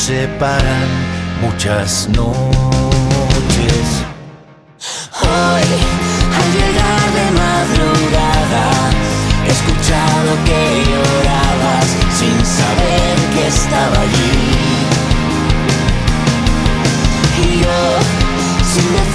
separan muchas noches. Hoy, al llegar de madrugada, he escuchado que llorabas sin saber que estaba allí. Y yo, sin decir